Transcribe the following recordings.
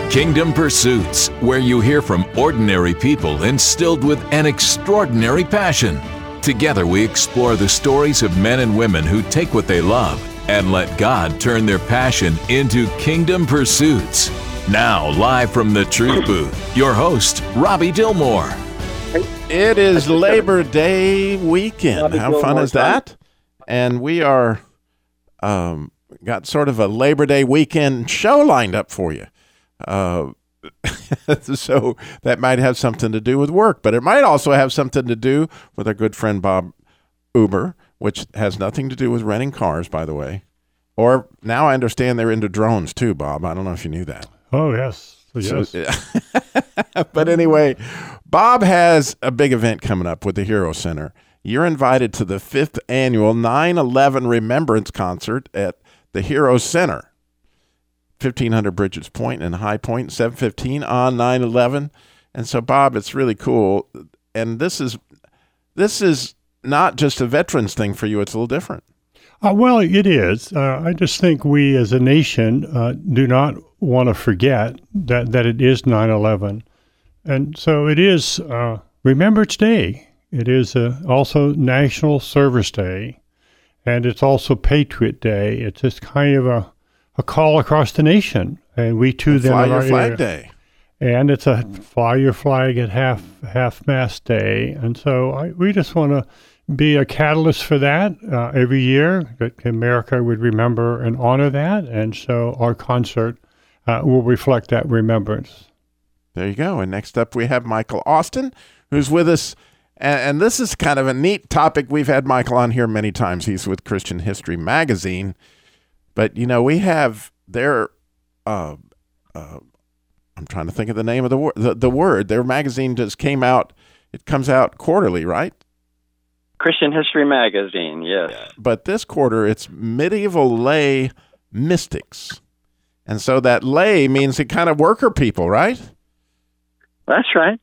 Kingdom Pursuits, where you hear from ordinary people instilled with an extraordinary passion. Together we explore the stories of men and women who take what they love and let God turn their passion into kingdom pursuits. Now, live from the Truth Booth, your host, Robbie Dilmore. It is Labor Day weekend. How fun is that? And we are got sort of a Labor Day weekend show lined up for you. So that might have something to do with work, but it might also have something to do with our good friend Bob Uber, which has nothing to do with renting cars, by the way. Or now I understand they're into drones too, Bob. I don't know if you knew that. Oh, yes. Yes. But anyway, Bob has a big event coming up with the Hero Center. You're invited to the 5th annual 9/11 Remembrance Concert at the Hero Center, 1500 Bridges Point and High Point, 7:15 on 9/11. And so, Bob, it's really cool. And this is not just a veterans thing for you. It's a little different. Well, it is. I just think we as a nation do not want to forget that it is 9/11. And so it is Remembrance Day. It is also National Service Day. And it's also Patriot Day. It's just kind of a call across the nation. And we too then Fly Your Flag Day. And it's a Fly Your Flag at half-mast day. And so we just want to be a catalyst for that every year, that America would remember and honor that. And so our concert will reflect that remembrance. There you go. And next up, we have Michael Austin, who's with us. And this is kind of a neat topic. We've had Michael on here many times. He's with Christian History Magazine. But, you know, we have their, I'm trying to think of the name of the word. Their magazine just came out. It comes out quarterly, right? Christian History Magazine, yes. But this quarter, it's Medieval Lay Mystics. And so that lay means the kind of worker people, right? That's right.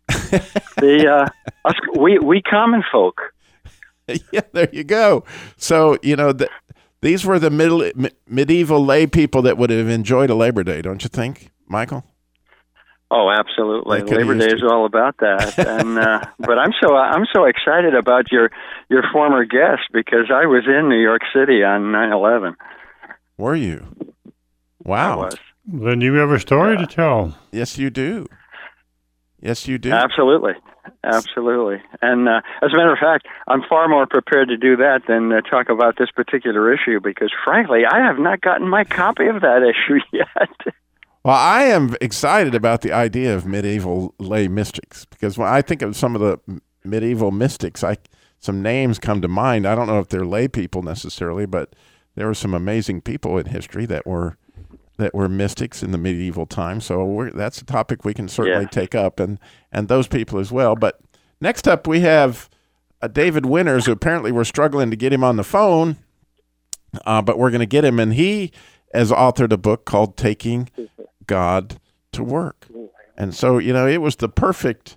We common folk. Yeah, there you go. So, you know, these were the medieval lay people that would have enjoyed a Labor Day, don't you think, Michael? Oh, absolutely. Labor Day is all about that. And but I'm so excited about your former guest because I was in New York City on 9/11. Were you? Wow. I was. Then you have a story to tell. Yes, you do. Yes, you do. Absolutely. And as a matter of fact, I'm far more prepared to do that than talk about this particular issue because, frankly, I have not gotten my copy of that issue yet. Well, I am excited about the idea of medieval lay mystics because when I think of some of the medieval mystics, some names come to mind. I don't know if they're lay people necessarily, but there were some amazing people in history that were mystics in the medieval time. So that's a topic we can certainly take up, and those people as well. But next up, we have David Winters, who apparently we're struggling to get him on the phone, but we're going to get him, and he has authored a book called Taking God to Work. And so, you know, it was the perfect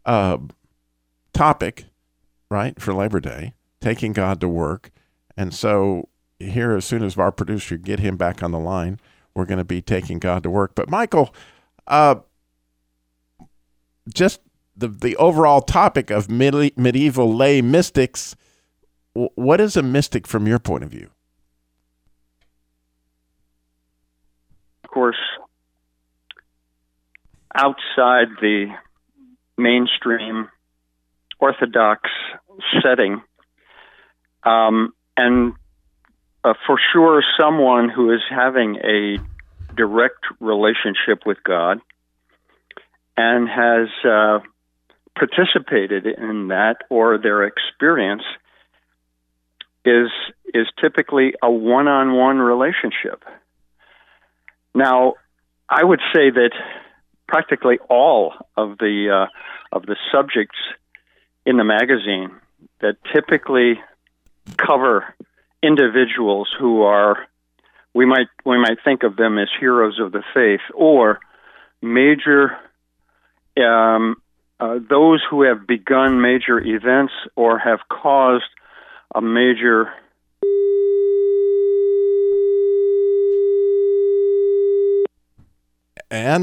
topic, right, for Labor Day, taking God to work. And so here, as soon as our producer get him back on the line, we're going to be taking God to work. But Michael, just the overall topic of medieval lay mystics, what is a mystic from your point of view? Of course, outside the mainstream Orthodox setting, and for sure someone who is having a direct relationship with God and has participated in that, or their experience is typically a one-on-one relationship. Now, I would say that practically all of the subjects in the magazine that typically cover individuals who are, we might think of them as heroes of the faith, or major those who have begun major events or have caused a major And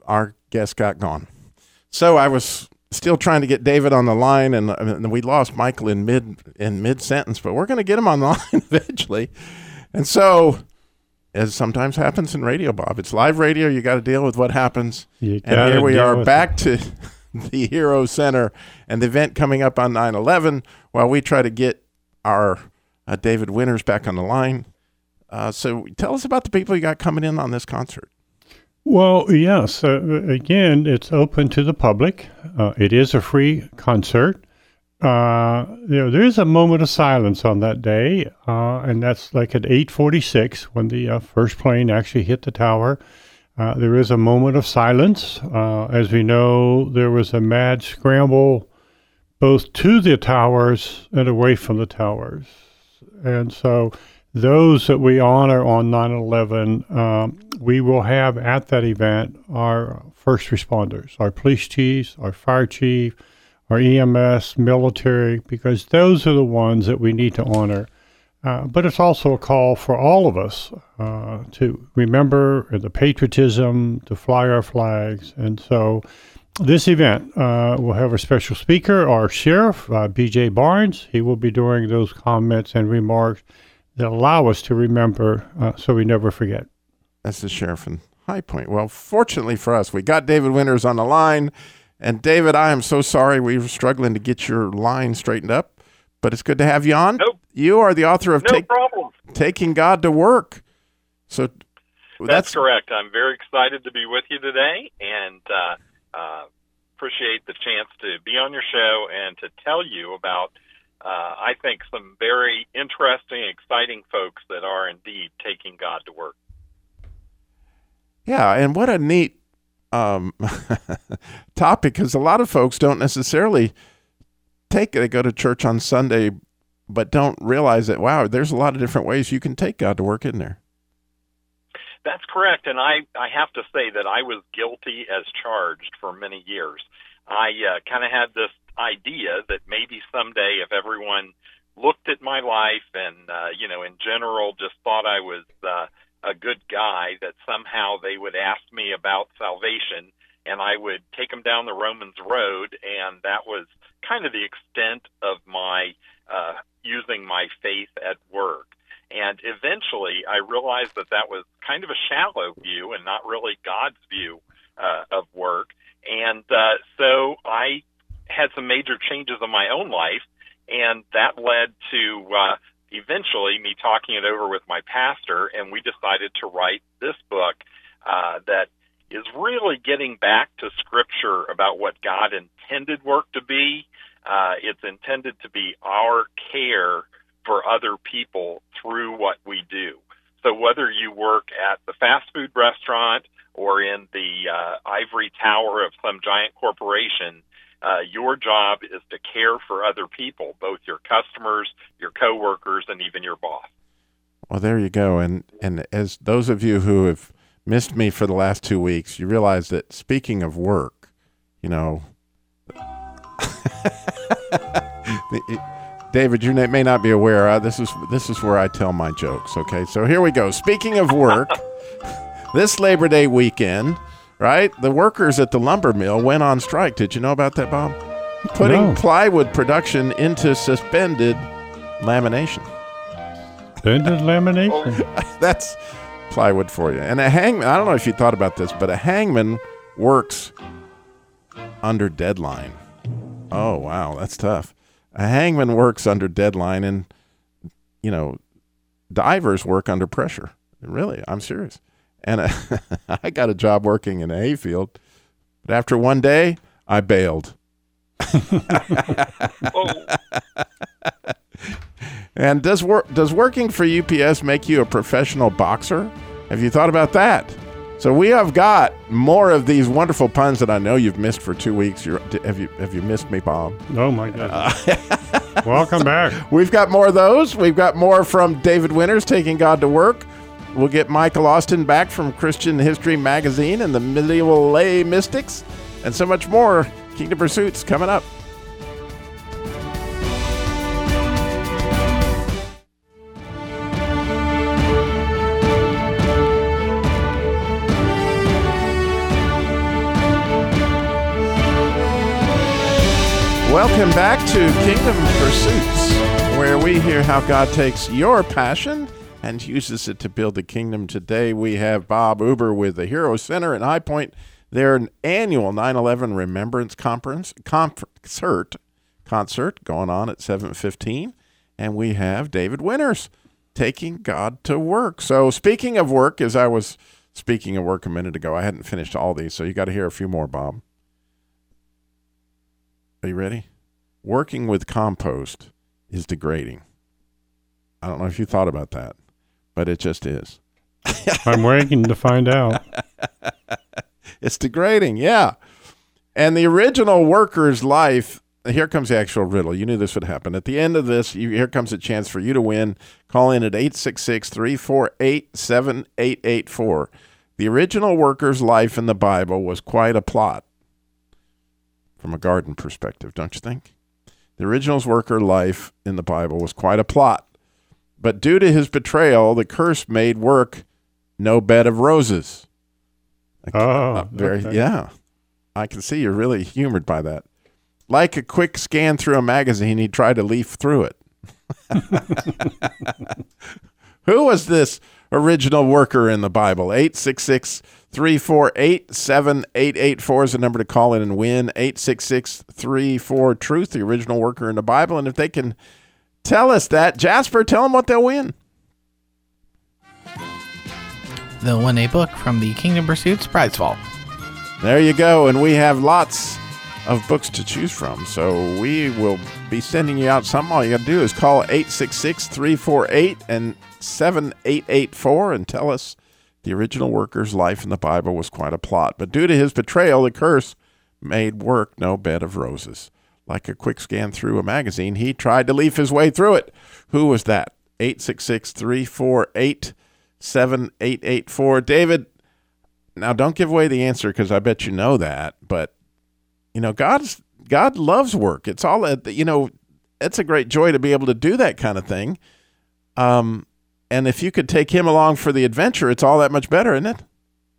our guest got gone. So I was still trying to get David on the line, and we lost Michael in mid sentence, but we're going to get him on the line eventually. And so, as sometimes happens in radio, Bob, it's live radio. You got to deal with what happens. And here we are back to the Hero Center and the event coming up on 9/11 while we try to get our David Winters back on the line. So tell us about the people you got coming in on this concert. Well, yes. Again, it's open to the public. It is a free concert. There is a moment of silence on that day, and that's like at 8:46 when the first plane actually hit the tower. There is a moment of silence. As we know, there was a mad scramble both to the towers and away from the towers. And so those that we honor on 9/11, we will have at that event our first responders, our police chiefs, our fire chief, our EMS, military, because those are the ones that we need to honor. But it's also a call for all of us to remember the patriotism, to fly our flags. And so this event will have a special speaker, our sheriff, B.J. Barnes. He will be doing those comments and remarks that allow us to remember so we never forget. That's the sheriff in High Point. Well, fortunately for us, we got David Winters on the line. And David, I am so sorry we were struggling to get your line straightened up, but it's good to have you on. Nope. You are the author of problem. Taking God to Work. So that's correct. I'm very excited to be with you today, and appreciate the chance to be on your show and to tell you about, I think, some very interesting, exciting folks that are indeed taking God to work. Yeah, and what a neat topic, because a lot of folks don't necessarily they go to church on Sunday, but don't realize that, wow, there's a lot of different ways you can take God to work, isn't there? That's correct, and I have to say that I was guilty as charged for many years. I kind of had this idea that maybe someday if everyone looked at my life and, in general just thought I was a good guy, that somehow they would ask me about salvation and I would take them down the Romans road, and that was kind of the extent of my using my faith at work. And eventually I realized that that was kind of a shallow view and not really God's view of work. And so I had some major changes in my own life, and that led to eventually me talking it over with my pastor, and we decided to write this book that is really getting back to Scripture about what God intended work to be. It's intended to be our care for other people through what we do. So whether you work at the fast food restaurant or in the ivory tower of some giant corporation, your job is to care for other people, both your customers, your coworkers, and even your boss. Well, there you go. And as those of you who have missed me for the last 2 weeks, you realize that speaking of work, David, you may not be aware, this is where I tell my jokes, okay? So here we go. Speaking of work, this Labor Day weekend, right, the workers at the lumber mill went on strike. Did you know about that, Bob? Putting plywood production into suspended lamination. Suspended lamination? That's plywood for you. And a hangman, I don't know if you thought about this, but a hangman works under deadline. Oh, wow, that's tough. A hangman works under deadline, and, divers work under pressure. Really, I'm serious. And I got a job working in a hayfield, but after one day, I bailed. And does working for UPS make you a professional boxer? Have you thought about that? So we have got more of these wonderful puns that I know you've missed for 2 weeks. Have you missed me, Bob? Oh, my goodness. Welcome back. We've got more of those. We've got more from David Winters, Taking God to Work. We'll get Michael Austin back from Christian History Magazine and the Medieval Lay Mystics, and so much more. Kingdom Pursuits coming up. Welcome back to Kingdom Pursuits, where we hear how God takes your passion and uses it to build the kingdom. Today we have Bob Uber with the Hero Center in High Point, their annual 9/11 Remembrance concert going on at 7:15, and we have David Winters taking God to work. So speaking of work, as I was speaking of work a minute ago, I hadn't finished all these, so you got to hear a few more, Bob. Are you ready? Working with compost is degrading. I don't know if you thought about that, but it just is. I'm waiting to find out. It's degrading, yeah. And the original worker's life, here comes the actual riddle. You knew this would happen. At the end of this, here comes a chance for you to win. Call in at 866-348-7884. The original worker's life in the Bible was quite a plot. From a garden perspective, don't you think? The original worker life in the Bible was quite a plot. But due to his betrayal, the curse made work no bed of roses. Okay. Yeah. I can see you're really humored by that. Like a quick scan through a magazine, he tried to leaf through it. Who was this original worker in the Bible? 866-348-7884 is the number to call in and win. 866-34-TRUTH, the original worker in the Bible. And if they can tell us that, Jasper, tell them what they'll win. They'll win a book from the Kingdom Pursuits Prize Vault. There you go. And we have lots of books to choose from. So we will be sending you out some. All you got to do is call 866-348-7884 and tell us the original worker's life in the Bible was quite a plot. But due to his betrayal, the curse made work no bed of roses. Like a quick scan through a magazine, he tried to leaf his way through it. Who was that? 866-348-7884. David, now don't give away the answer because I bet you know that, but you know, God loves work. It's all, it's a great joy to be able to do that kind of thing. And if you could take him along for the adventure, it's all that much better, isn't it?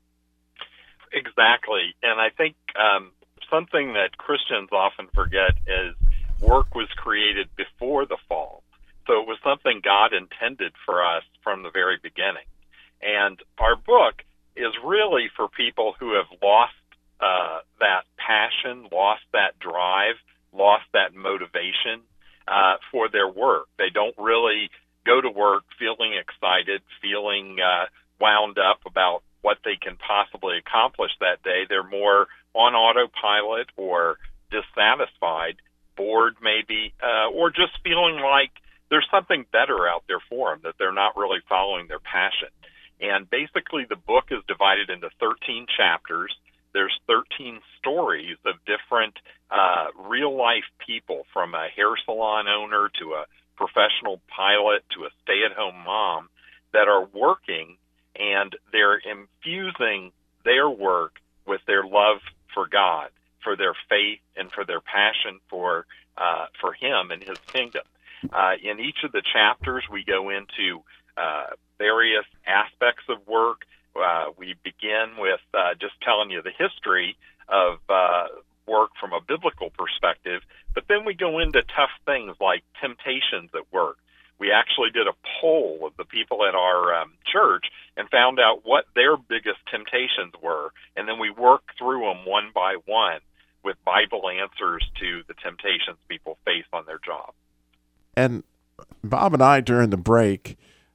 Exactly. And I think something that Christians often forget is work was created before the fall. So it was something God intended for us from the very beginning. And our book is really for people who have lost that passion, lost that drive, lost that motivation for their work. They don't really go to work feeling excited, feeling wound up about what they can possibly accomplish that day. They're more on autopilot or dissatisfied, bored maybe, or just feeling like there's something better out there for them, that they're not really following their passion. And basically the book is divided into 13 chapters. There's 13 stories of different real-life people, from a hair salon owner to a professional pilot to a stay-at-home mom, that are working, and they're infusing their work with their love for God, for their faith, and for their passion for Him and His kingdom. In each of the chapters, we go into various aspects of work. We begin with just telling you the history of work from a biblical perspective, but then we go into tough things like temptations at work. We actually did a poll of the people at our church and found out what their biggest temptations were, and then we worked through them one by one with Bible answers to the temptations people face on their job. And Bob and I, during the break,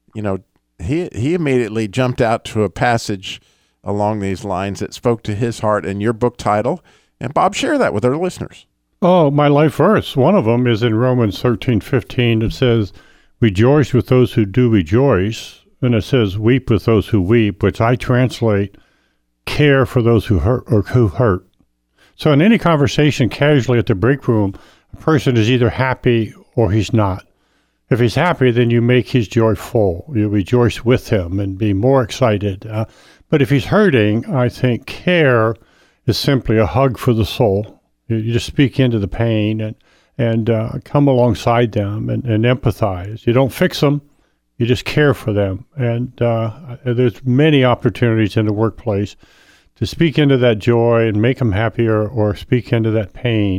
he immediately jumped out to a passage along these lines that spoke to his heart and your book title. And Bob, share that with our listeners. Oh, my life verse. One of them is in Romans 13:15. It says, "Rejoice with those who do rejoice." And it says, "Weep with those who weep," which I translate, "Care for those who hurt or who hurt." So in any conversation casually at the break room, a person is either happy or he's not. If he's happy, then you make his joy full. You rejoice with him and be more excited. But if he's hurting, I think care is simply a hug for the soul. You just speak into the pain and come alongside them and empathize. You don't fix them. You just care for them. And there's many opportunities in the workplace to speak into that joy and make them happier, or speak into that pain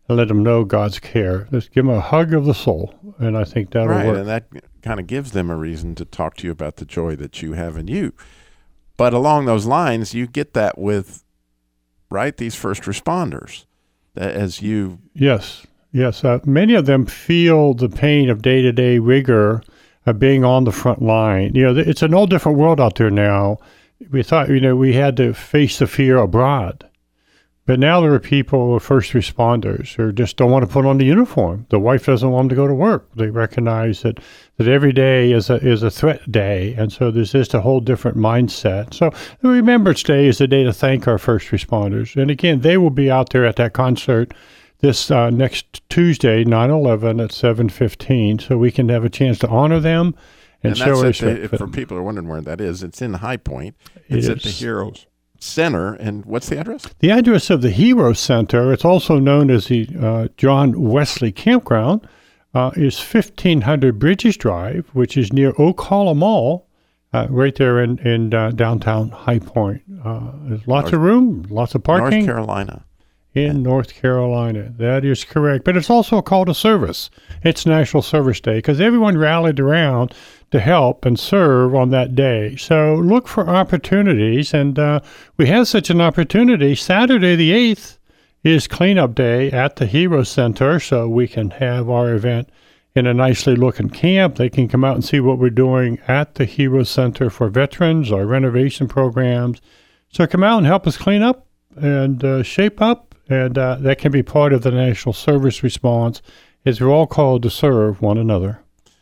and let them know God's care. Just give them a hug of the soul, and I think that'll right, work. And that kind of gives them a reason to talk to you about the joy that you have in you. But along those lines, you get that with, right, these first responders, that as you... Yes. Many of them feel the pain of day-to-day rigor of being on the front line. It's an all different world out there now. We thought, we had to face the fear abroad. But now there are people, first responders, who just don't want to put on the uniform. The wife doesn't want them to go to work. They recognize that every day is a threat day, and so there's just a whole different mindset. So Remembrance Day is a day to thank our first responders. And again, they will be out there at that concert this next Tuesday, 9/11 at 7:15, so we can have a chance to honor them and show respect. For people who are wondering where that is, it's in High Point. It's at the Heroes Center. And what's the address? The address of the Heroes Center, it's also known as the John Wesley Campground, is 1500 Bridges Drive, which is near Oak Hollow Mall, right there in downtown High Point. There's lots of room, lots of parking. North Carolina. In North Carolina. That is correct. But it's also a call to service. It's National Service Day because everyone rallied around to help and serve on that day. So look for opportunities. And we have such an opportunity. Saturday the 8th is cleanup day at the Hero Center, so we can have our event in a nicely looking camp. They can come out and see what we're doing at the Hero Center for veterans, our renovation programs. So come out and help us clean up and shape up. And that can be part of the national service response, as we're all called to serve one another.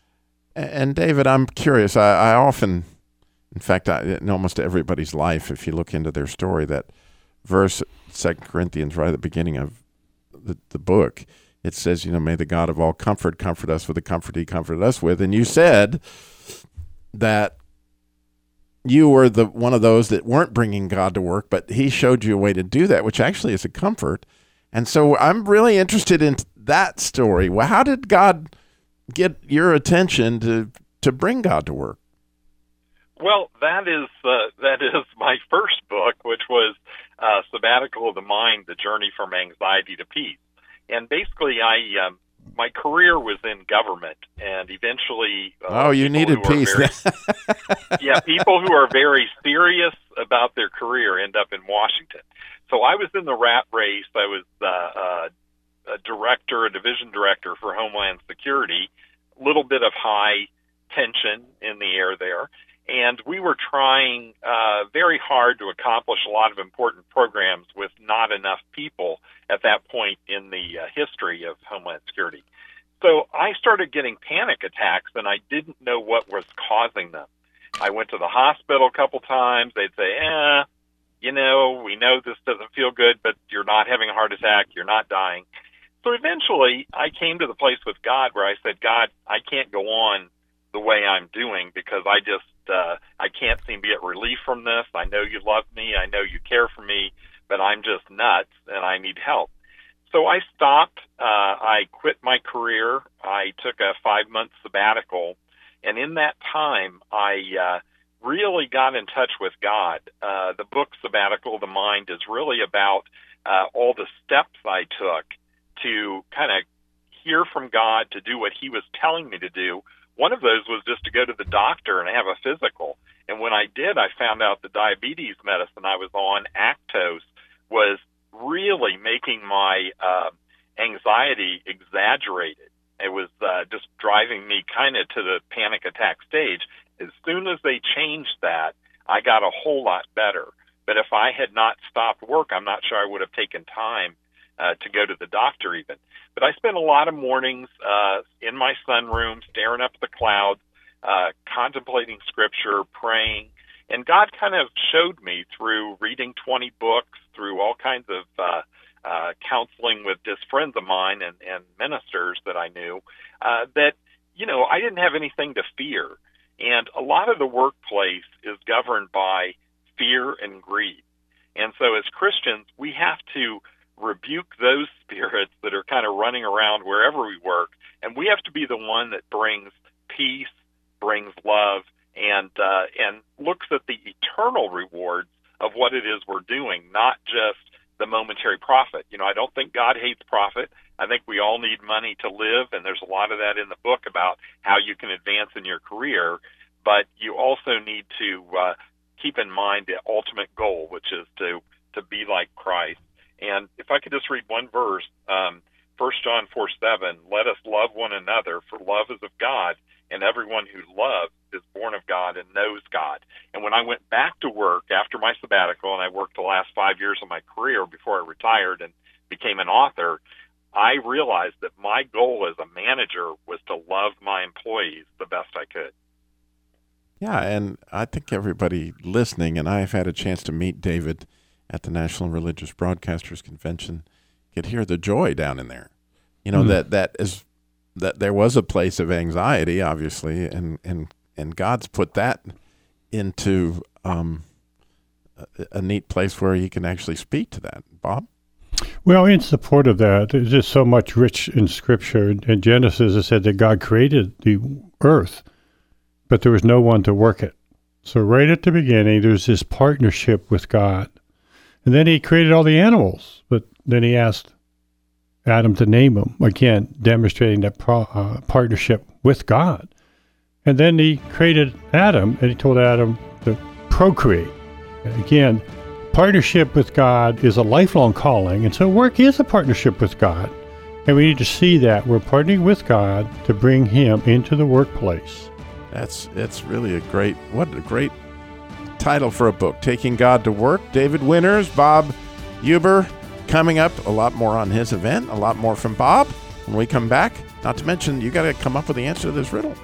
And David, I'm curious. I often, in fact, in almost everybody's life, if you look into their story, that verse, 2 Corinthians, right at the beginning of the book, it says, may the God of all comfort comfort us with the comfort he comforted us with. And you said that you were one of those that weren't bringing God to work, but he showed you a way to do that, which actually is a comfort. And so I'm really interested in that story. Well, how did God get your attention to bring God to work? Well, that is my first book, which was Sabbatical of the Mind: The Journey from Anxiety to Peace. And basically, my career was in government, and eventually... you needed peace. People who are very serious about their career end up in Washington. So I was in the rat race. I was a division director for Homeland Security, a little bit of high tension in the air there. And we were trying very hard to accomplish a lot of important programs with not enough people at that point in the history of Homeland Security. So I started getting panic attacks, and I didn't know what was causing them. I went to the hospital a couple times. They'd say, we know this doesn't feel good, but you're not having a heart attack. You're not dying. So eventually I came to the place with God where I said, God, I can't go on the way I'm doing because I can't seem to get relief from this. I know you love me. I know you care for me, but I'm just nuts and I need help. So I stopped. I quit my career. I took a 5-month sabbatical. And in that time, I really got in touch with God. The book Sabbatical of the Mind is really about all the steps I took to kind of hear from God, to do what he was telling me to do. One of those was just to go to the doctor and have a physical. And when I did, I found out the diabetes medicine I was on, Actos, was really making my anxiety exaggerated. It was just driving me kind of to the panic attack stage. As soon as they changed that, I got a whole lot better. But if I had not stopped work, I'm not sure I would have taken time to go to the doctor even. But I spent a lot of mornings in my sunroom, staring up at the clouds, contemplating scripture, praying. And God kind of showed me through reading 20 books, through all kinds of counseling with just friends of mine and ministers that I knew, that, I didn't have anything to fear. And a lot of the workplace is governed by fear and greed. And so as Christians, we have to rebuke those spirits that are kind of running around wherever we work. And we have to be the one that brings peace, brings love, and looks at the eternal rewards of what it is we're doing, not just the momentary profit. I don't think God hates profit. I think we all need money to live, and there's a lot of that in the book about how you can advance in your career. But you also need to keep in mind the ultimate goal, which is to be like Christ. And if I could just read one verse, 1 John 4:7, let us love one another, for love is of God, and everyone who loves is born of God and knows God. And when I went back to work after my sabbatical, and I worked the last 5 years of my career before I retired and became an author, I realized that my goal as a manager was to love my employees the best I could. Yeah, and I think everybody listening, and I've had a chance to meet David at the National Religious Broadcasters Convention, could hear the joy down in there. You know, that there was a place of anxiety, obviously, and God's put that into a neat place where he can actually speak to that. Bob? Well, in support of that, there's just so much rich in Scripture. In Genesis, it said that God created the earth, but there was no one to work it. So right at the beginning, there's this partnership with God. And then he created all the animals, but then he asked Adam to name them, again, demonstrating that partnership with God. And then he created Adam, and he told Adam to procreate. Again, partnership with God is a lifelong calling, and so work is a partnership with God. And we need to see that we're partnering with God to bring him into the workplace. It's really what a great title for a book, Taking God to Work. David Winters, Bob Huber. Coming up, a lot more on his event, a lot more from Bob when we come back. Not to mention, you got to come up with the answer to this riddle.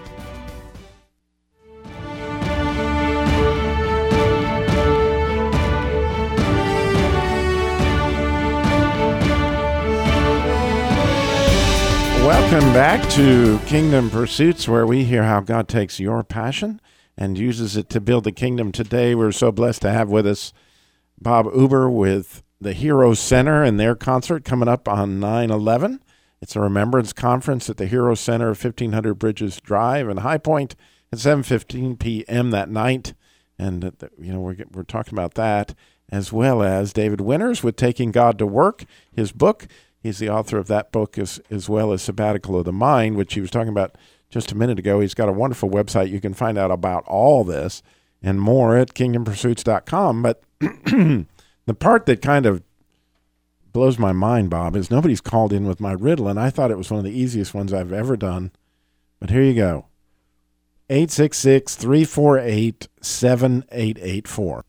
Welcome back to Kingdom Pursuits, where we hear how God takes your passion and uses it to build the kingdom. Today, we're so blessed to have with us Bob Huber with the Hero Center and their concert coming up on 9/11. It's a remembrance conference at the Hero Center, 1500 Bridges Drive in High Point at 7:15 p.m. that night. And, we're talking about that, as well as David Winters with Taking God to Work, his book. He's the author of that book as well as Sabbatical of the Mind, which he was talking about just a minute ago. He's got a wonderful website. You can find out about all this and more at kingdompursuits.com. But the part that kind of blows my mind, Bob, is nobody's called in with my riddle, and I thought it was one of the easiest ones I've ever done. But here you go. 866-348-7884.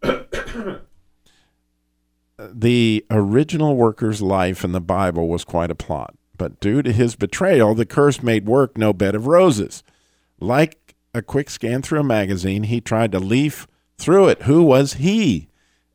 The original worker's life in the Bible was quite a plot, but due to his betrayal, the curse made work no bed of roses. Like a quick scan through a magazine, he tried to leaf through it. Who was he?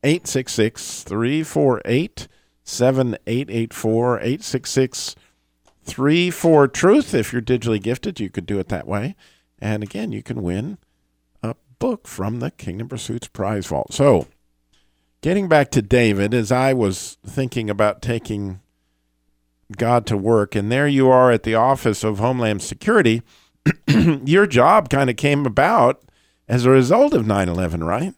866-348-7884, 866-34-TRUTH. If you're digitally gifted, you could do it that way. And again, you can win a book from the Kingdom Pursuits Prize Vault. So, getting back to David, as I was thinking about taking God to work, and there you are at the Office of Homeland Security, your job kind of came about as a result of 9/11, right?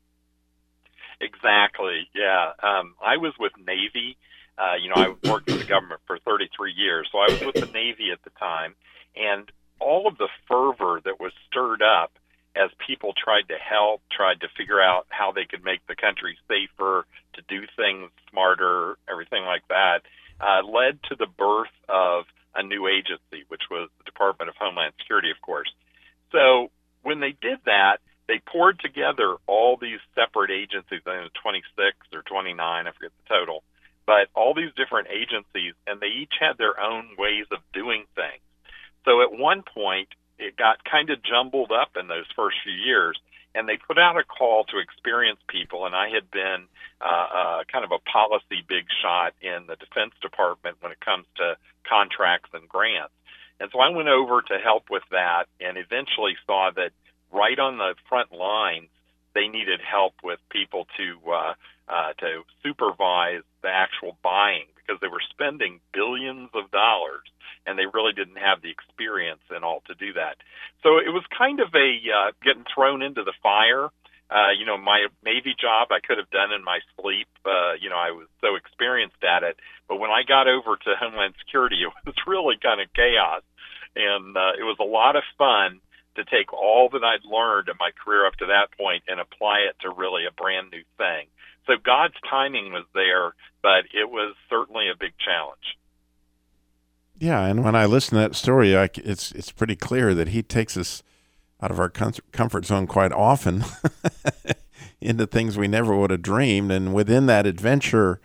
Exactly, yeah. I was with Navy. I worked for the government for 33 years, so I was with the Navy at the time, and all of the fervor that was stirred up as people tried to help, tried to figure out how they could make the country safer, to do things smarter, everything like that, led to the birth of a new agency, which was the Department of Homeland Security, of course. So when they did that, they poured together all these separate agencies, I think 26 or 29, I forget the total, but all these different agencies, and they each had their own ways of doing things. So at one point, it got kind of jumbled up in those first few years, and they put out a call to experienced people, and I had been kind of a policy big shot in the Defense Department when it comes to contracts and grants. And so I went over to help with that and eventually saw that right on the front lines, they needed help with people to supervise the actual buying, because they were spending billions of dollars and they really didn't have the experience and all to do that. So it was kind of a getting thrown into the fire, My Navy job I could have done in my sleep. I was so experienced at it. But when I got over to Homeland Security, it was really kind of chaos. And it was a lot of fun to take all that I'd learned in my career up to that point and apply it to really a brand new thing. So God's timing was there, but it was certainly a big challenge. Yeah, and when I listen to that story, it's pretty clear that he takes us out of our comfort zone quite often into things we never would have dreamed, and within that adventure,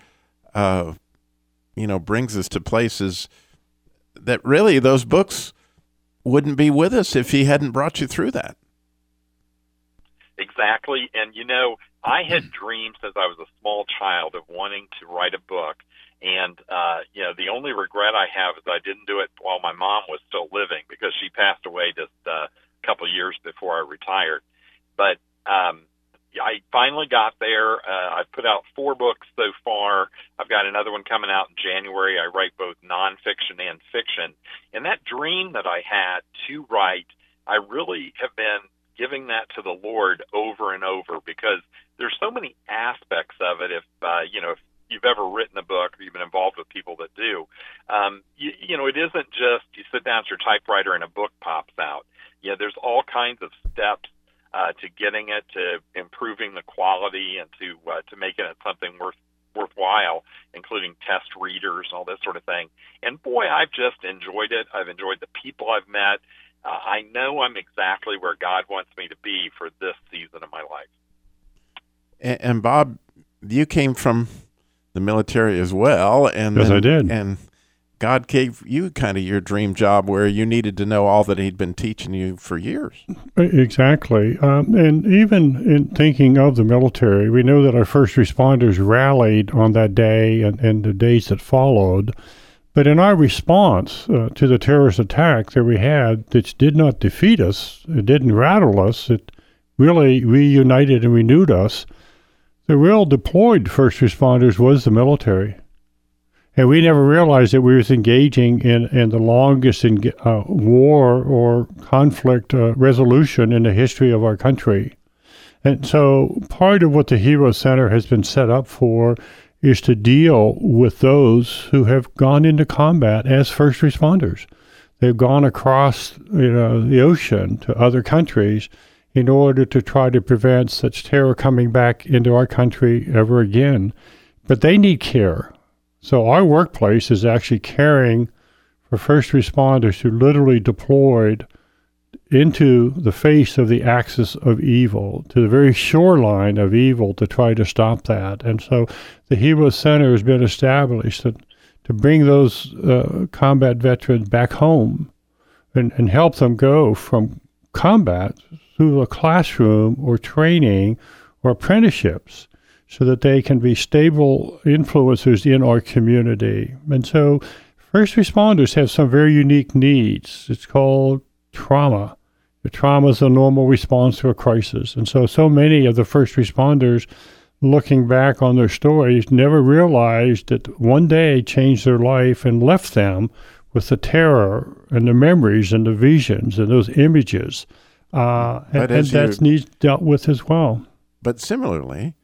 brings us to places that really those books wouldn't be with us if he hadn't brought you through that. Exactly, and I had dreamed since I was a small child of wanting to write a book. And, the only regret I have is I didn't do it while my mom was still living, because she passed away just a couple years before I retired. But I finally got there. I've put out 4 books so far. I've got another one coming out in January. I write both nonfiction and fiction. And that dream that I had to write, I really have been giving that to the Lord over and over, because there's so many aspects of it. If you've ever written a book, or you've been involved with people that do, it isn't just you sit down at your typewriter and a book pops out. There's all kinds of steps to getting it, to improving the quality, and to making it something worthwhile, including test readers and all that sort of thing. And boy, I've just enjoyed it. I've enjoyed the people I've met. I know I'm exactly where God wants me to be for this season of my life. And Bob, you came from the military as well. And yes, I did. And God gave you kind of your dream job where you needed to know all that he'd been teaching you for years. Exactly. And even in thinking of the military, we know that our first responders rallied on that day and the days that followed. But in our response to the terrorist attack that we had, which did not defeat us, it didn't rattle us, it really reunited and renewed us, the real deployed first responders was the military. And we never realized that we was engaging in the longest war or conflict resolution in the history of our country. And so part of what the Hero Center has been set up for is to deal with those who have gone into combat as first responders. They've gone across the ocean to other countries in order to try to prevent such terror coming back into our country ever again. But they need care. So our workplace is actually caring for first responders who literally deployed into the face of the axis of evil, to the very shoreline of evil, to try to stop that. And so the Hero Center has been established to bring those combat veterans back home and help them go from combat through a classroom or training or apprenticeships so that they can be stable influencers in our community. And so first responders have some very unique needs. It's called trauma. The trauma is a normal response to a crisis. And so many of the first responders, looking back on their stories, never realized that one day changed their life and left them with the terror and the memories and the visions and those images. And that needs dealt with as well. But similarly,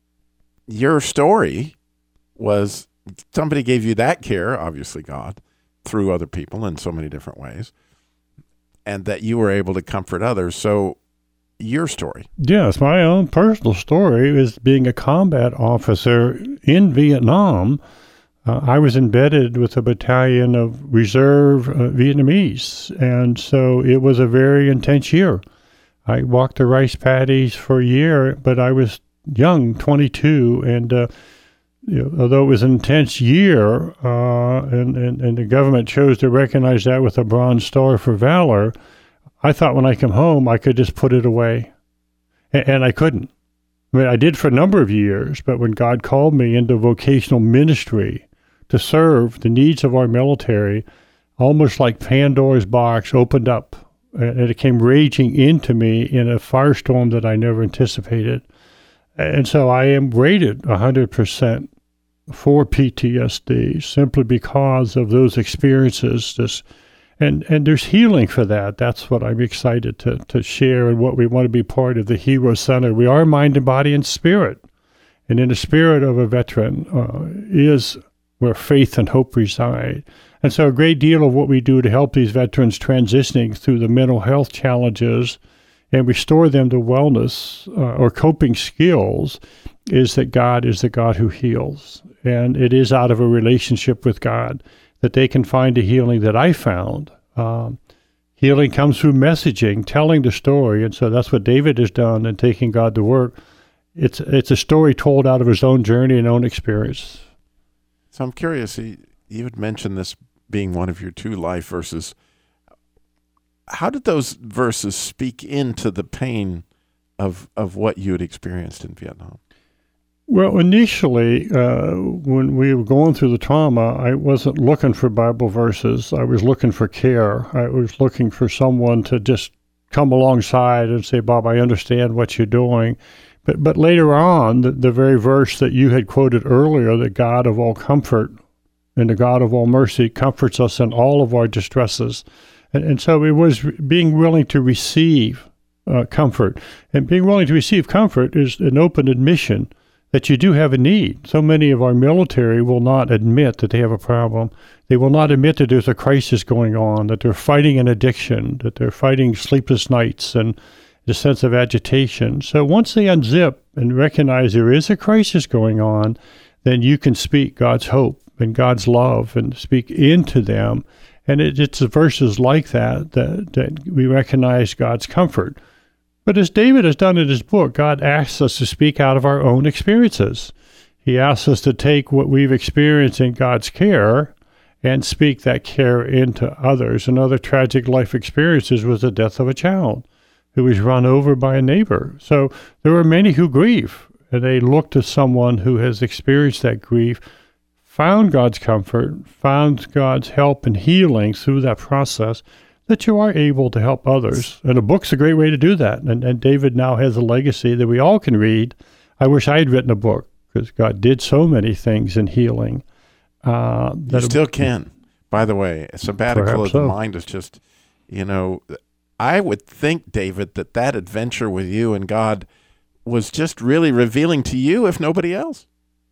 your story was somebody gave you that care, obviously God, through other people in so many different ways, and that you were able to comfort others. So your story. Yes, my own personal story is being a combat officer in Vietnam. I was embedded with a battalion of reserve Vietnamese, and so it was a very intense year. I walked the rice paddies for a year, but I was young, 22, and although it was an intense year, and the government chose to recognize that with a Bronze Star for Valor, I thought when I come home I could just put it away, and I couldn't. I mean, I did for a number of years, but when God called me into vocational ministry to serve the needs of our military, almost like Pandora's box opened up, and it came raging into me in a firestorm that I never anticipated. And so I am rated 100% for PTSD simply because of those experiences, this And there's healing for that. That's what I'm excited to share, and what we want to be part of the Hero Center. We are mind and body and spirit. And in the spirit of a veteran is where faith and hope reside. And so a great deal of what we do to help these veterans transitioning through the mental health challenges and restore them to wellness or coping skills is that God is the God who heals. And it is out of a relationship with God that they can find a healing that I found. Healing comes through messaging, telling the story, and so that's what David has done in taking God to work. It's a story told out of his own journey and own experience. So I'm curious, you had mentioned this being one of your 2 life verses. How did those verses speak into the pain of what you had experienced in Vietnam? Well, initially, when we were going through the trauma, I wasn't looking for Bible verses. I was looking for care. I was looking for someone to just come alongside and say, Bob, I understand what you're doing. But later on, the very verse that you had quoted earlier, the God of all comfort and the God of all mercy comforts us in all of our distresses. And so it was being willing to receive comfort. And being willing to receive comfort is an open admission that you do have a need. So many of our military will not admit that they have a problem. They will not admit that there's a crisis going on, that they're fighting an addiction, that they're fighting sleepless nights and the sense of agitation. So once they unzip and recognize there is a crisis going on, then you can speak God's hope and God's love and speak into them. And it's verses like that we recognize God's comfort. But as David has done in his book, God asks us to speak out of our own experiences. He asks us to take what we've experienced in God's care and speak that care into others. Another tragic life experiences was the death of a child who was run over by a neighbor. So there are many who grieve, and they look to someone who has experienced that grief, found God's comfort, found God's help and healing through that process, that you are able to help others. And a book's a great way to do that. And David now has a legacy that we all can read. I wish I had written a book, because God did so many things in healing. You still can. By the way, a sabbatical of the mind is just, I would think, David, that adventure with you and God was just really revealing to you, if nobody else.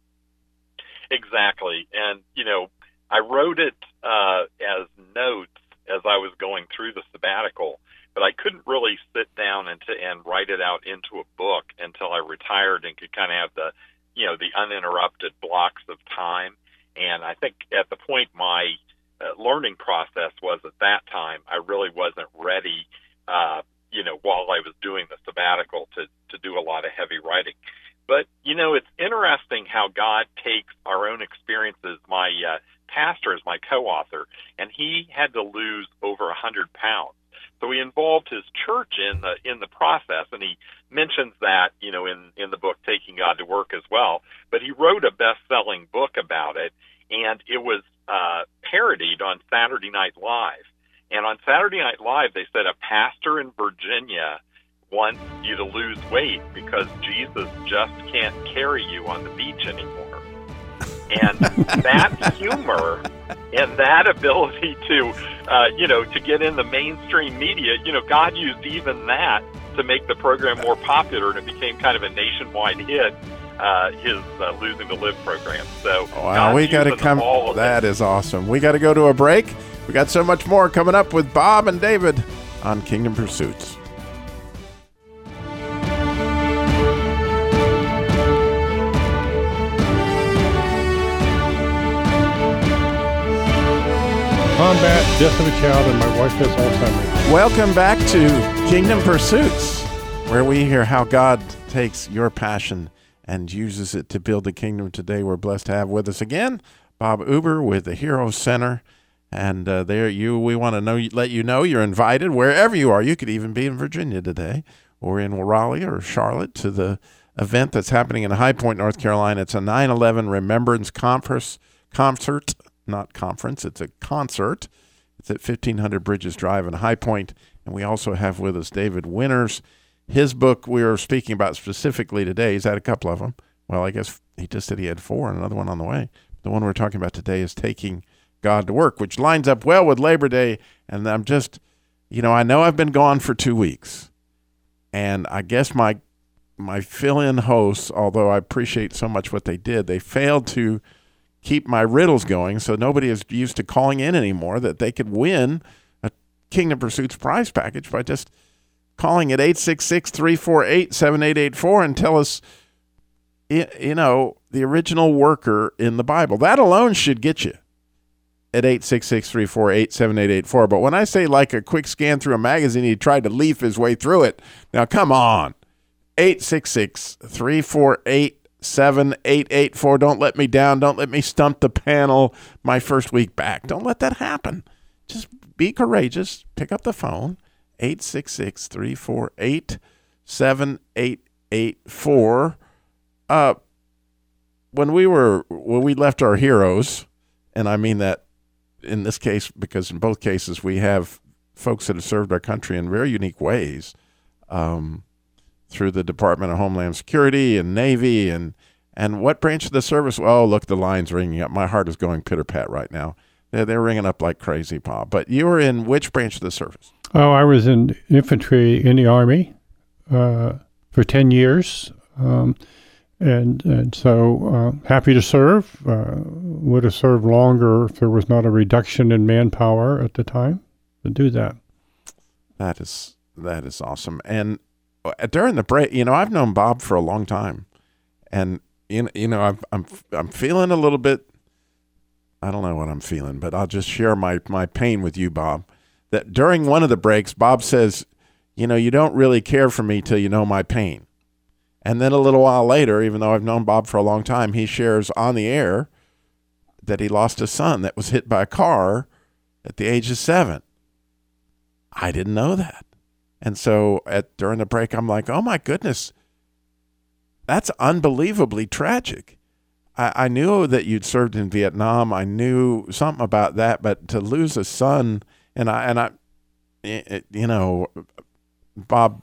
Exactly. And, I wrote it as notes as I was going through the sabbatical, but I couldn't really sit down and write it out into a book until I retired and could kind of have the uninterrupted blocks of time. And I think at the point my learning process was at that time, I really wasn't ready, while I was doing the sabbatical to do a lot of heavy writing. But, it's interesting how God takes our own experiences. My pastor is my co-author, and he had to lose over 100 pounds. So he involved his church in the process, and he mentions that, in the book, Taking God to Work as well. But he wrote a best-selling book about it, and it was parodied on Saturday Night Live. And on Saturday Night Live, they said a pastor in Virginia wants you to lose weight because Jesus just can't carry you on the beach anymore. And that humor and that ability to get in the mainstream media, God used even that to make the program more popular, and it became kind of a nationwide hit, his Losing to Live program. So wow, we got to come. That is awesome. We got to go to a break. We got so much more coming up with Bob and David on Kingdom Pursuits. Combat, death of a child, and my wife has Alzheimer's. Welcome back to Kingdom Pursuits, where we hear how God takes your passion and uses it to build the kingdom. Today we're blessed to have with us again Bob Uber with the Hero Center. And we want to let you know you're invited wherever you are. You could even be in Virginia today or in Raleigh or Charlotte to the event that's happening in High Point, North Carolina. It's a 9/11 Remembrance concert, not conference. It's a concert. It's at 1500 Bridges Drive in High Point. And we also have with us David Winters. His book we are speaking about specifically today. He's had a couple of them. Well, I guess he just said he had 4 and another one on the way. The one we're talking about today is Taking God to work, which lines up well with Labor Day. And I'm just, I know I've been gone for 2 weeks, and I guess my fill-in hosts, although I appreciate so much what they did, they failed to keep my riddles going, so nobody is used to calling in anymore, that they could win a Kingdom Pursuits prize package by just calling at 866-348-7884 and tell us, the original worker in the Bible. That alone should get you at 866-348-7884. But when I say like a quick scan through a magazine, he tried to leaf his way through it. Now, come on. 866-348-7884. Don't let me down. Don't let me stump the panel my first week back. Don't let that happen. Just be courageous. Pick up the phone. 866-348-7884. When we left our heroes, and I mean that in this case because in both cases we have folks that have served our country in very unique ways, through the Department of Homeland Security and Navy and what branch of the service? Oh, look, the line's ringing up. My heart is going pitter-pat right now. They're ringing up like crazy, Bob. But you were in which branch of the service? Oh, I was in infantry in the Army for 10 years. And so happy to serve. Would have served longer if there was not a reduction in manpower at the time to do that. That is awesome. And during the break, I've known Bob for a long time, and I'm feeling a little bit. I don't know what I'm feeling, but I'll just share my pain with you, Bob. That during one of the breaks, Bob says, you don't really care for me till you know my pain. And then a little while later, even though I've known Bob for a long time, he shares on the air that he lost a son that was hit by a car at the age of 7. I didn't know that. And so during the break, I'm like, oh my goodness, that's unbelievably tragic. I knew that you'd served in Vietnam. I knew something about that, but to lose a son, Bob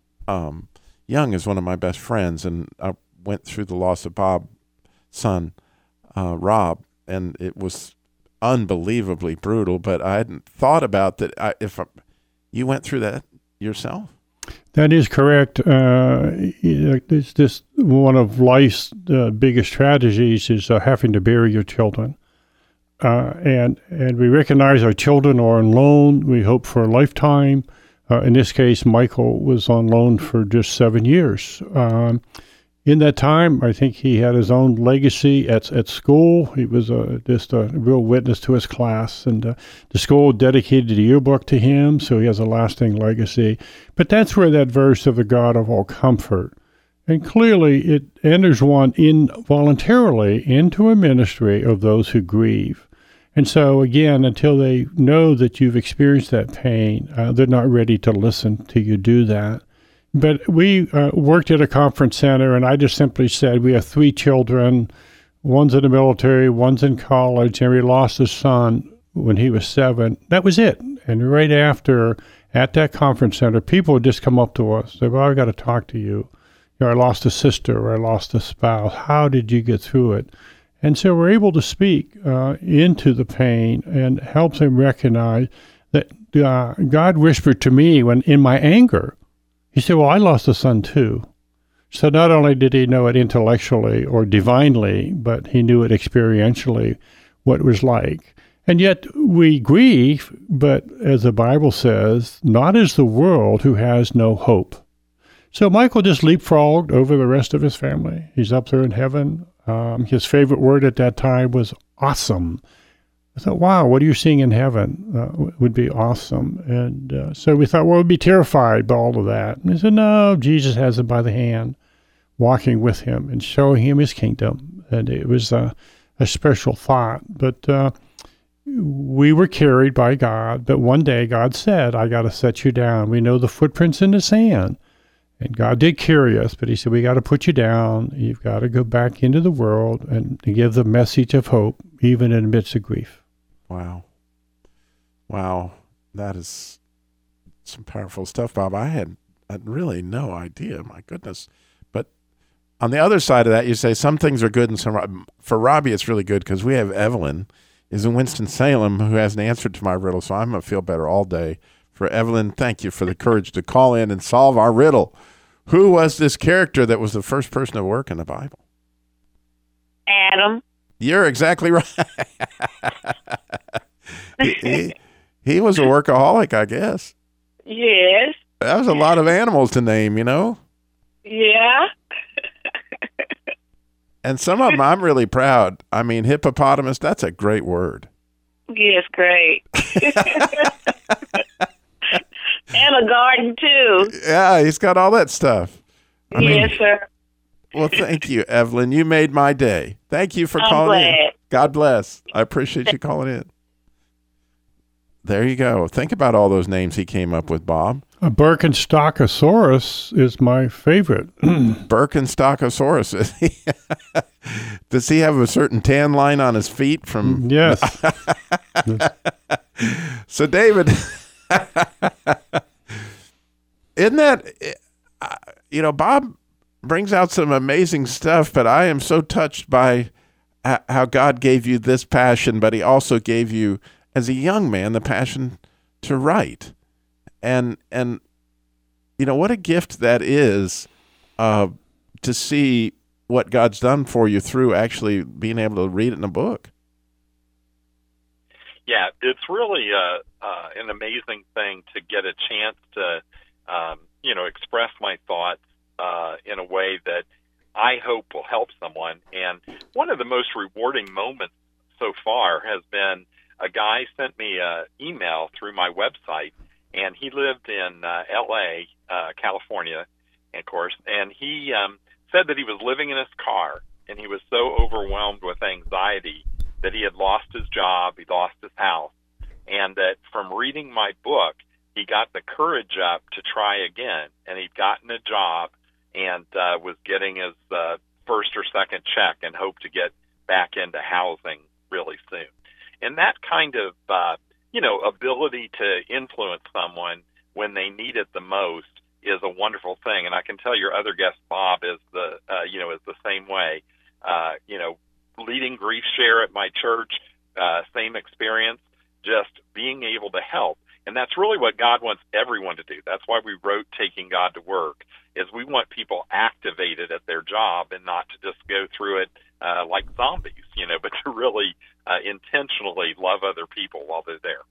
Young is one of my best friends, and I went through the loss of Bob's son, Rob, and it was unbelievably brutal. But I hadn't thought about that. You went through that yourself? That is correct. It's just one of life's biggest tragedies is having to bury your children. And we recognize our children are on loan. We hope for a lifetime. In this case, Michael was on loan for just 7 years. In that time, I think he had his own legacy at school. He was just a real witness to his class, and the school dedicated a yearbook to him, so he has a lasting legacy. But that's where that verse of the God of all comfort, and clearly it enters one involuntarily into a ministry of those who grieve. And so, again, until they know that you've experienced that pain, they're not ready to listen to you do that. But we worked at a conference center, and I just simply said, we have 3 children. One's in the military, one's in college, and we lost a son when he was 7. That was it. And right after, at that conference center, people would just come up to us, say, well, I've got to talk to you. I lost a sister, or I lost a spouse. How did you get through it? And so we're able to speak into the pain and help them recognize that God whispered to me when in my anger. He said, well, I lost a son too. So not only did he know it intellectually or divinely, but he knew it experientially, what it was like. And yet we grieve, but as the Bible says, not as the world who has no hope. So Michael just leapfrogged over the rest of his family. He's up there in heaven. His favorite word at that time was awesome. I thought, wow, what are you seeing in heaven would be awesome. And so we thought, well, we'd be terrified by all of that. And he said, no, Jesus has him by the hand, walking with him and showing him his kingdom. And it was a special thought. But we were carried by God. But one day God said, I got to set you down. We know the footprints in the sand. And God did carry us, but he said, we got to put you down. You've got to go back into the world and give the message of hope, even in the midst of grief. Wow. That is some powerful stuff, Bob. I had really no idea. My goodness. But on the other side of that, you say some things are good and some, for Robbie, it's really good because we have Evelyn is in Winston-Salem who hasn't answered to my riddle, so I'm going to feel better all day. For Evelyn, thank you for the courage to call in and solve our riddle. Who was this character that was the first person to work in the Bible? Adam. You're exactly right. he was a workaholic, I guess. Yes. That was a lot of animals to name, you know? Yeah. And some of them I'm really proud. I mean, hippopotamus, that's a great word. Yes, great. And a garden, too. Yeah, he's got all that stuff. Yes, sir. Well, thank you, Evelyn. You made my day. Thank you for calling in. God bless. I appreciate you calling in. There you go. Think about all those names he came up with, Bob. A Birkenstockosaurus is my favorite. Birkenstockosaurus. Does he have a certain tan line on his feet from? Yes. So, David, isn't that, Bob brings out some amazing stuff, but I am so touched by how God gave you this passion, but he also gave you, as a young man, the passion to write. And what a gift that is to see what God's done for you through actually being able to read it in a book. Yeah, it's really an amazing thing to get a chance to, express my thoughts in a way that I hope will help someone. And one of the most rewarding moments so far has been a guy sent me an email through my website, and he lived in L.A., California, of course, and he said that he was living in his car, and he was so overwhelmed with anxiety that he had lost his job, he lost his house, and that from reading my book, he got the courage up to try again, and he'd gotten a job and was getting his first or second check and hoped to get back into housing really soon. And that kind of, ability to influence someone when they need it the most is a wonderful thing. And I can tell your other guest, Bob, is the same way. Leading Grief Share at my church, same experience, just being able to help. And that's really what God wants everyone to do. That's why we wrote Taking God to Work, is we want people activated at their job and not to just go through it like zombies, but to really intentionally love other people while they're there.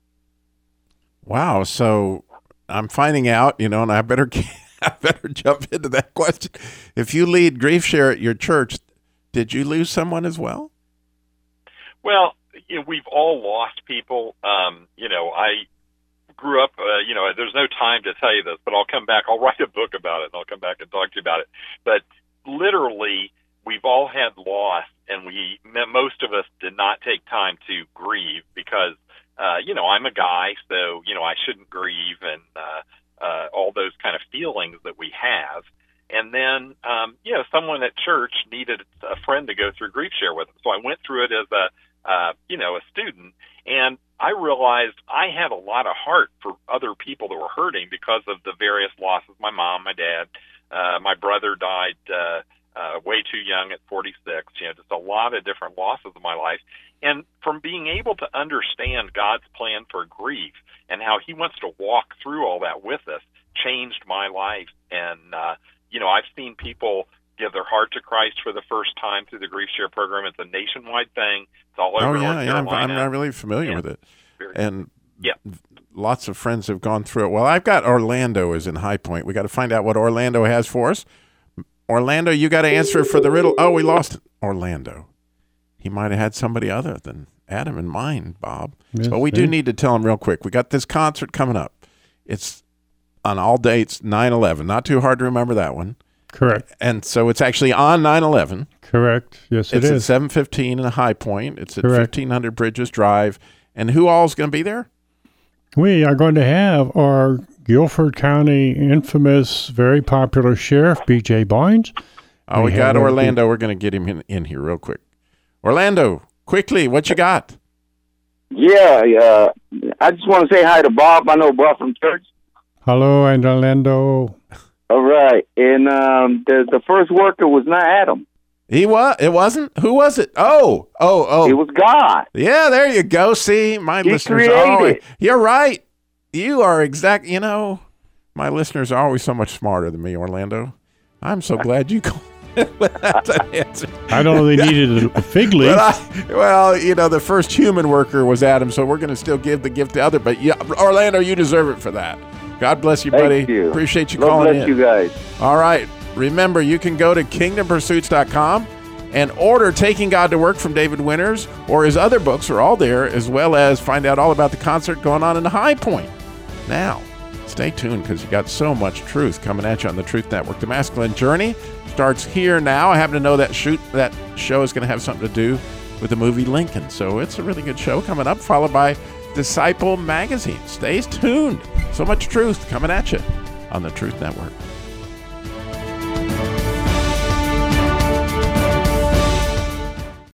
Wow. So I'm finding out, and I better jump into that question. If you lead Grief Share at your church, did you lose someone as well? Well, we've all lost people. I grew up, there's no time to tell you this, but I'll come back. I'll write a book about it, and I'll come back and talk to you about it. But literally, we've all had loss, and most of us did not take time to grieve because, I'm a guy, so, I shouldn't grieve and all those kind of feelings that we have. And then, someone at church needed a friend to go through Grief Share with them. So I went through it as a student, and I realized I had a lot of heart for other people that were hurting because of the various losses. My mom, my dad, my brother died way too young at 46, just a lot of different losses in my life. And from being able to understand God's plan for grief and how he wants to walk through all that with us changed my life. And, I've seen people give their heart to Christ for the first time through the Grief Share program. It's a nationwide thing. It's all over North Carolina. I'm not really familiar with it. And lots of friends have gone through it. Well, I've got Orlando is in High Point. We got to find out what Orlando has for us. Orlando, you got to answer for the riddle. Oh, we lost Orlando. He might have had somebody other than Adam in mind, Bob. Yes, but we do need to tell him real quick. We got this concert coming up. It's on all dates, 9/11. Not too hard to remember that one. Correct. And so it's actually on 9/11. Correct. Yes, it is. It's at 7:15 in a High Point. It's at Correct. 1500 Bridges Drive. And who all's going to be there? We are going to have our Guilford County infamous, very popular sheriff, B.J. Barnes. Oh, we got Orlando. We're going to get him in here real quick. Orlando, quickly, what you got? Yeah, I just want to say hi to Bob. I know Bob from church. Hello, and Orlando. All right. And the first worker was not Adam. He was. It wasn't. Who was it? Oh. It was God. Yeah, there you go. See, my He listeners created are always. it. You're right. You are exact. You know, my listeners are always so much smarter than me, Orlando. I'm so glad you called with that answer. I don't know they needed a fig leaf. Well, you know, the first human worker was Adam, so we're going to still give the gift to other. But yeah, Orlando, you deserve it for that. God bless you, buddy. Thank you. Appreciate you Lord calling bless in. you guys. All right. Remember, you can go to kingdompursuits.com and order Taking God to Work from David Winters, or his other books are all there, as well as find out all about the concert going on in the High Point. Now, stay tuned because you got so much truth coming at you on the Truth Network. The Masculine Journey starts here now. I happen to know that show is going to have something to do with the movie Lincoln. So it's a really good show coming up, followed by Disciple Magazine. Stay tuned. So much truth coming at you on the Truth Network.